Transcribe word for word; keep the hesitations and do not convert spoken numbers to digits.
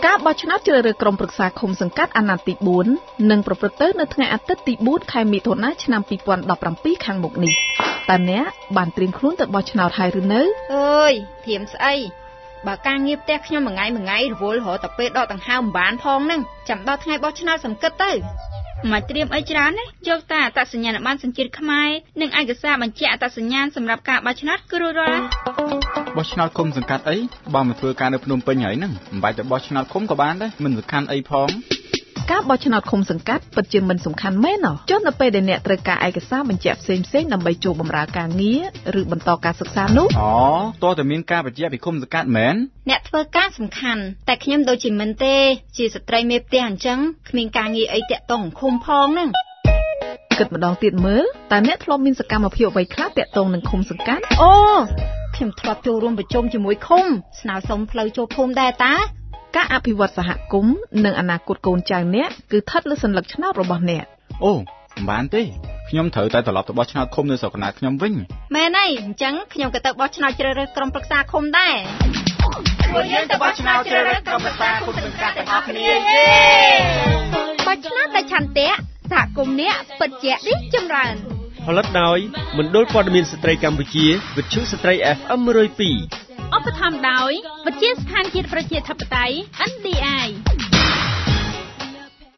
ការបោះឆ្នោតជ្រើសរើសក្រុមប្រឹក្សាឃុំសង្កាត់អាណត្តិទី4នឹងប្រព្រឹត្តទៅនៅថ្ងៃអាទិត្យទី4ខែមិថុនាឆ្នាំពីរពាន់ដប់ប្រាំពីរខាងមុខនេះតើអ្នកបានត្រៀមខ្លួនទៅបោះឆ្នោតហើយឬនៅអើយត្រៀមស្អីបើការងារផ្ទះខ្ញុំមួយថ្ងៃមួយថ្ងៃរវល់រហូតតែពេលដកដង្ហើមមិនបានផងហ្នឹងចាំដល់ថ្ងៃបោះឆ្នោតសង្កត់ទៅមកត្រៀមអីច្រើនណាយកតែអត្តសញ្ញាណប័ណ្ណសញ្ជាតិខ្មែរនិងឯកសារបញ្ជាក់អត្តសញ្ញាណសម្រាប់ការបោះឆ្នោតគឺរួចរាល់បោះឆ្នោតឃុំសង្កាត់អីបើមកធ្វើការនៅភ្នំពេញហើយហ្នឹងមិនបាច់ទៅបោះឆ្នោតឃុំក៏បានដែរមិនសំខាន់អីផងការបោះឆ្នោតឃុំសង្កាត់ពិតជាមិនសំខាន់មែនណោះចុះនៅពេលដែលអ្នកត្រូវការឯកសារបញ្ជាក់ផ្សេងផ្សេងដើម្បីចូលបម្រើការងារឬបន្តការសិក្សានោះអូតើតើមានការបញ្ជាក់ពីឃុំសង្កាត់មែនអ្នកធ្វើការសំខាន់តែខ្ញុំដូចជាមិនទេជាស្ត្រីមេផ្ទះអញ្ចឹងគ្មានការងារអីតាក់ទងឃុំផងហ្នឹងគិតម្ដងទៀតមើលតើអ្នកធ្លាប់មានសកម្មភាពអ្វីខ្លះតាក់ទងនឹងឃុំសង្កាត់អូខ្ញុំធ្លាប់ចូលរួមប្រជុំជាមួយឃុំស្នើសុំផ្លូវចូលភូមិដែរតាការអភិវឌ្ឍសហគមន៍និងអនាគតកូនចៅអ្នកគឺស្ថិតលើសញ្ញាឆ្នោតរបស់អ្នកអូមិនបានទេខ្ញុំត្រូវតែត្រឡប់ទៅបោះឆ្នោតឃុំនៅស្រុកកណ្ដាលខ្ញុំវិញមែនហើយអញ្ចឹងខ្ញុំក៏ទៅបោះឆ្នោតជ្រើសរើសក្រុមប្រឹក្សាឃុំដែរពួកយើងទៅបោះឆ្នោតជ្រើសរើសក្រុមប្រឹក្សាឃុំសង្កាត់ទាំងអស់គ្នាយេបោះឆ្នោតតែឆន្ទៈសហគមន៍អ្នកពិតជារីកចម្រើនផលិតដោយមណ្ឌលព័ត៌មានស្ត្រីកម្ពុជាវិទ្យុស្ត្រី เอฟ เอ็ม หนึ่งศูนย์สองឧបត្ថម្ភដោយវិទ្យាស្ថានជាតិប្រជាធិបតេយ្យ เอ็น ดี ไอ